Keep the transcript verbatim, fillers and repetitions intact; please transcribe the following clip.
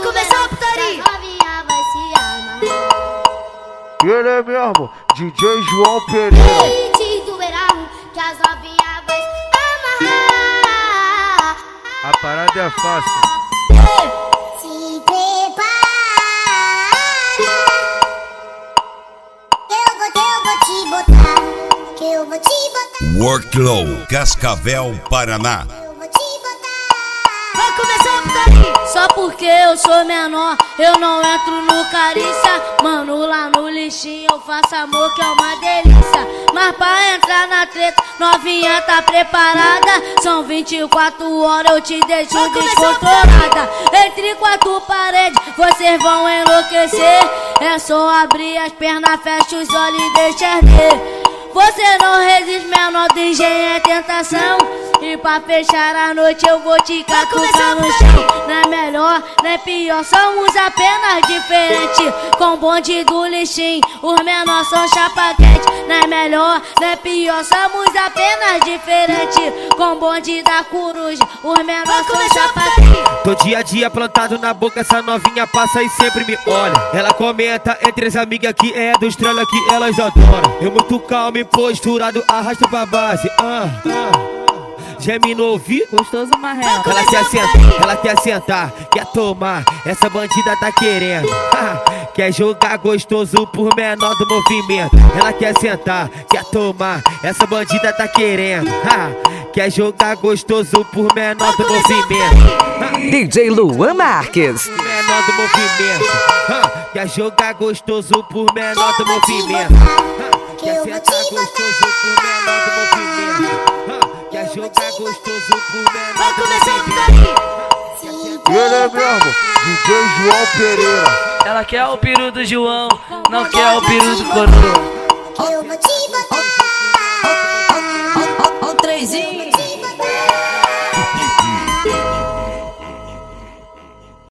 começar a putaria. Novinha vai se amarrar. Ele é mesmo, D J João Pereira. Beat do verão, que as novinha vai se amarrar. A parada é fácil. Se prepara, eu vou, eu vou te botar, que eu vou te botar. Worklow, Cascavel, Paraná. Eu vou te botar. Vai começar a putaria. Só porque eu sou menor, eu não entro no carícia. Mano, lá no lixinho eu faço amor que é uma delícia. Mas pra entrar na treta, novinha tá preparada. São vinte e quatro horas, eu te deixo descontrolada. Entre quatro paredes, vocês vão enlouquecer. É só abrir as pernas, fecha os olhos e deixa ver. Você não resiste, menor do engenho é tentação. E pra fechar a noite eu vou te catucar no chão. Não é melhor, não é pior, somos apenas diferentes. Com o bonde do lixinho, os menores são chapa quente. Não é melhor, não é pior, somos apenas diferentes. Com o bonde da coruja, os menores são chapa quente. Tô dia a dia plantado na boca, essa novinha passa e sempre me olha. Ela comenta entre as amigas que é do estrela que elas adoram. Eu muito calmo e posturado, arrasto pra base. Ah, ah. Geme no ouvido, Gostoso marrelo. ela quer sentar, ela quer sentar, quer tomar, essa bandida tá querendo. Ah, quer jogar gostoso por menor do movimento. Ela quer sentar, quer tomar, essa bandida tá querendo. Ah, quer jogar gostoso por menor do movimento. Ah, D J Luan Marques. menor do movimento. Ah, quer jogar gostoso por menor do movimento. Ah, quer sentar gostoso por menor do movimento. Ah, quer jogar gostoso por menor Vai do começar a movimento. putaria. Ele é mesmo, D J João Pereira. Ela quer o peru do João, não quer o peru do coroa. Eu vou te botar.